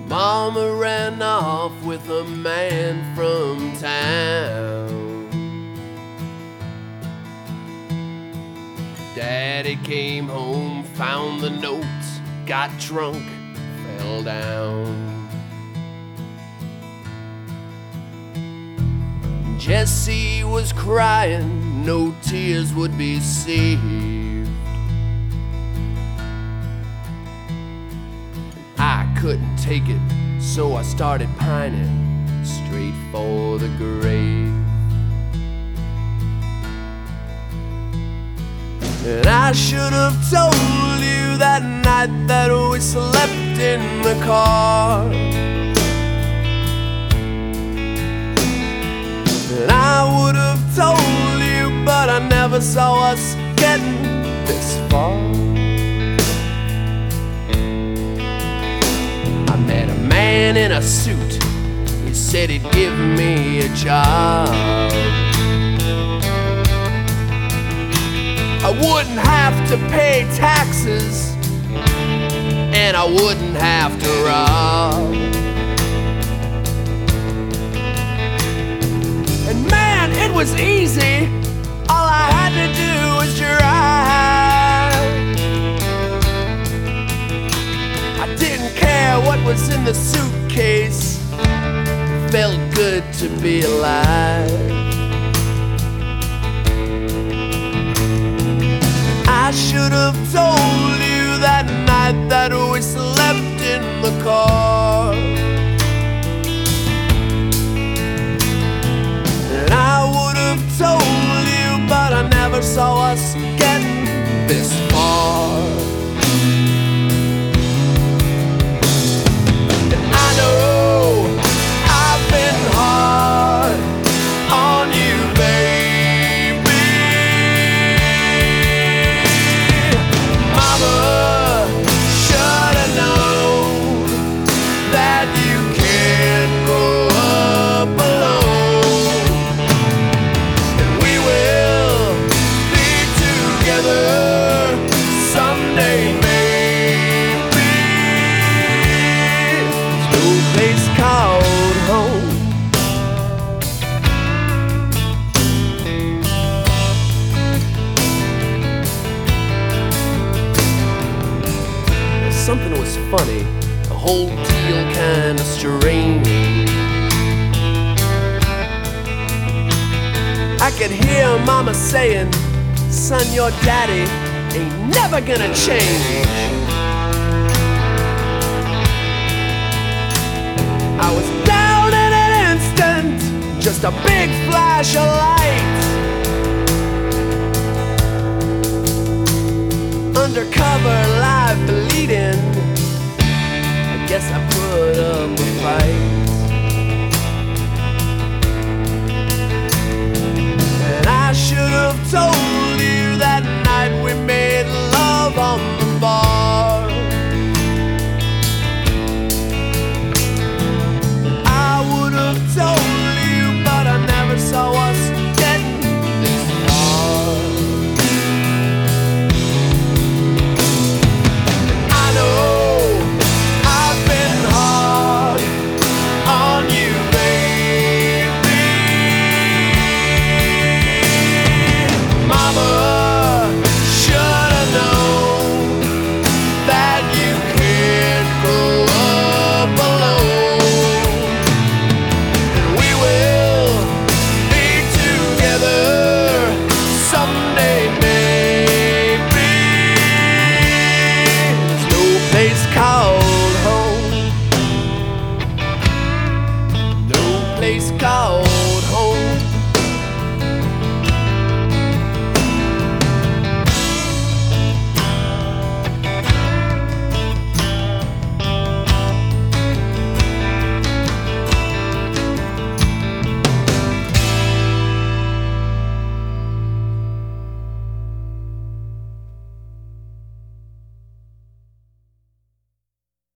Mama ran off with a man from town. Daddy came home, found the notes, got drunk, fell down. Jessie was crying, no tears would be saved. I couldn't take it, so I started pining straight for the grave. And I should have told you that night that we slept in the car. And I would have told you, but I never saw us getting this far. I met a man in a suit, he said he'd give me a job. I wouldn't have to pay taxes, and I wouldn't have to rob. And man, it was easy, all I had to do was drive. I didn't care what was in the suitcase, it felt good to be alive. I should have told you that night that we slept in the car. And I would have told you, but I never saw us getting this far. And I know I've been hard on you, baby. Mama should have known that you can't grow up alone. And we will be together someday, maybe. There's no place called home. Something was funny, the whole deal kinda strange. I could hear Mama saying, son, your daddy ain't never gonna change. I was down in an instant, just a big flash of light. Undercover, live bleeding, I guess I put up a fight.